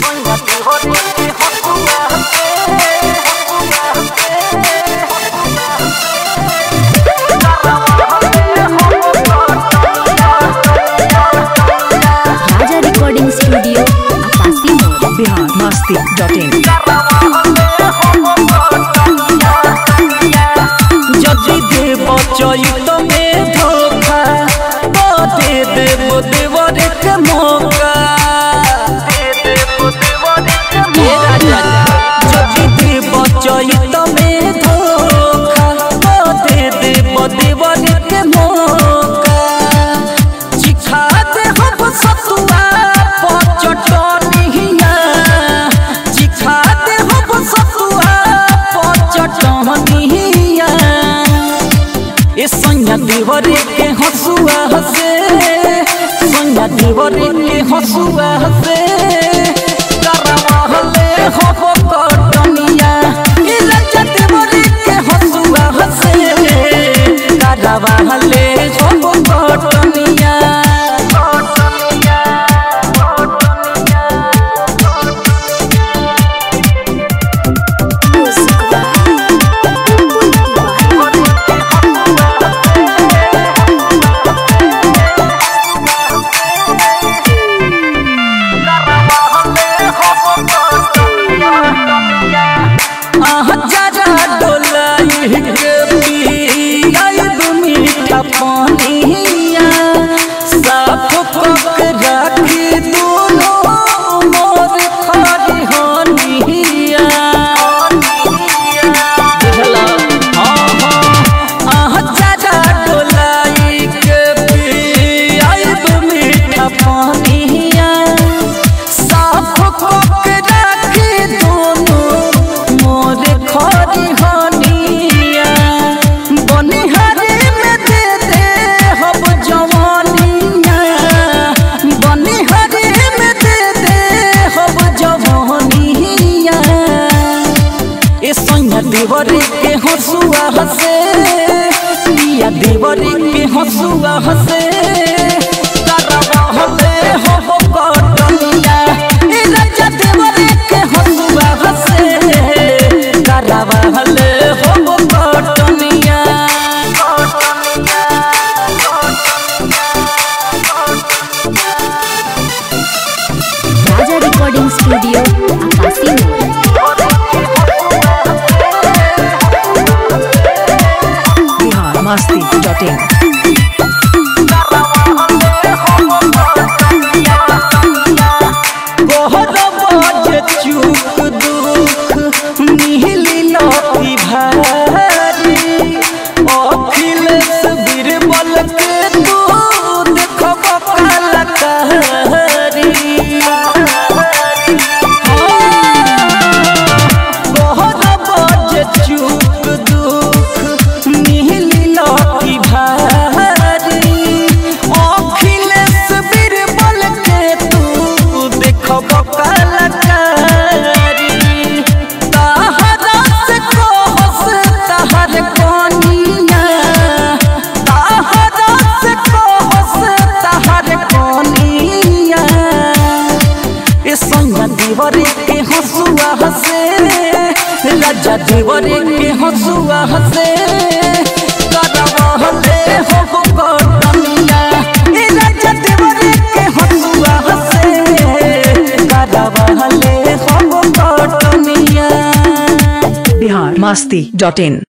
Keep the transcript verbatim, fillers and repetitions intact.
जदि देव चैत में धोखा तो दे देव देवर के मौका। जदि देव चैत में धोखा तो दे देव देवर के मौका। चिखा दे हम सतुआ पचटनिया, चिखा दे हम सतुआ पचटनिया। ए संज्ञा देवरे के हंसुआ हसे, संज्ञा देवरे के हंसुआ हसे। करवाहले हो कटनिया, ए लज्जा देवरे के हंसुआ हसे। करवाहले हो कटनिया। पानिया साफ पक राखी दोनों मोर खड़ी होनिया। बुझला हाँ हाँ आह चाचा डोलाई के पियाब मीठा पानिया। साफ पक राखी दोनों मोर खड़ी होनिया। बनिहारी देवरे के हंसुआ हसे, पिया देवरे के हंसुआ हसे। करवाहले हो कटनिया, ए लज्जा देवरे के हंसुआ हसे। करवाहले हो कटनिया। Raja recording studio Masti dot in. चूक दुख मिली लती भारी, अखिलेश बीरबल के तू देखब कलाकारी। चूक दुख मिली लती भारी, अखिलेश बीरबल के तू देखब कलाकारी। ताहरा से कहस ताहर कनिया, ताहरा से कहस ताहर कनिया। ए संज्ञा देवरे के हंसुआ हसे, लज्जा देवरे के हंसुआ हसे। करवाहले हो कटनिया, ए लज्जा देवरे के हंसुआ हसे। करवाहले हो कटनिया। बिहार मस्ती डॉट इन।